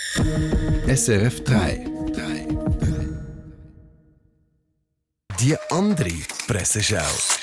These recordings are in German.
SRF 3. Die andere Presseschau.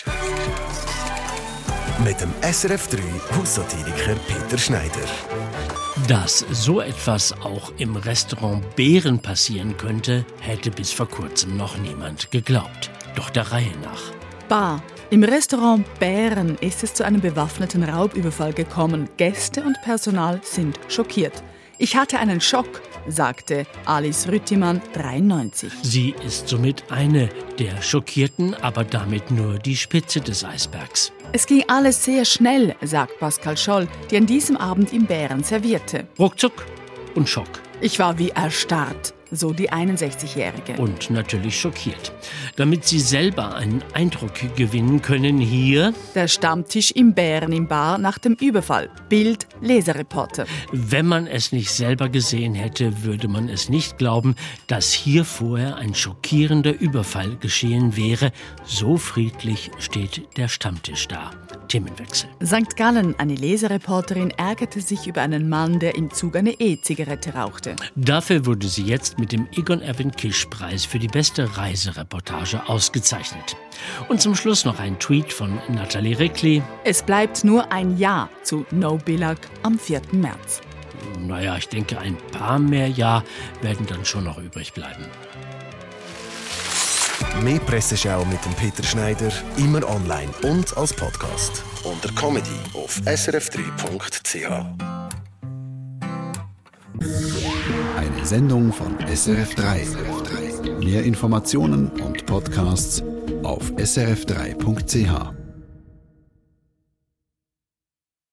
Mit dem SRF 3 Haussatiriker Peter Schneider. Dass so etwas auch im Restaurant Bären passieren könnte, hätte bis vor kurzem noch niemand geglaubt. Doch der Reihe nach. Bar. Im Restaurant Bären ist es zu einem bewaffneten Raubüberfall gekommen. Gäste und Personal sind schockiert. Ich hatte einen Schock, sagte Alice Rüttimann, 93. Sie ist somit eine der Schockierten, aber damit nur die Spitze des Eisbergs. Es ging alles sehr schnell, sagt Pascal Scholl, die an diesem Abend im Bären servierte. Ruckzuck und Schock. Ich war wie erstarrt, so die 61-Jährige. Und natürlich schockiert. Damit Sie selber einen Eindruck gewinnen können, hier der Stammtisch im Bären im Bar nach dem Überfall. Bild, Leserreporter. Wenn man es nicht selber gesehen hätte, würde man es nicht glauben, dass hier vorher ein schockierender Überfall geschehen wäre. So friedlich steht der Stammtisch da. Themenwechsel. St. Gallen, eine Leserreporterin, ärgerte sich über einen Mann, der im Zug eine E-Zigarette rauchte. Dafür wurde sie jetzt mit dem Egon Erwin Kisch-Preis für die beste Reisereportage ausgezeichnet. Und zum Schluss noch ein Tweet von Nathalie Rickli. Es bleibt nur ein Jahr zu No Billag am 4. März. Naja, ich denke, ein paar mehr Jahr werden dann schon noch übrig bleiben. Mehr Presseschau mit dem Peter Schneider, immer online und als Podcast. Unter Comedy auf srf3.ch. Eine Sendung von SRF 3. Mehr Informationen und Podcasts auf srf3.ch.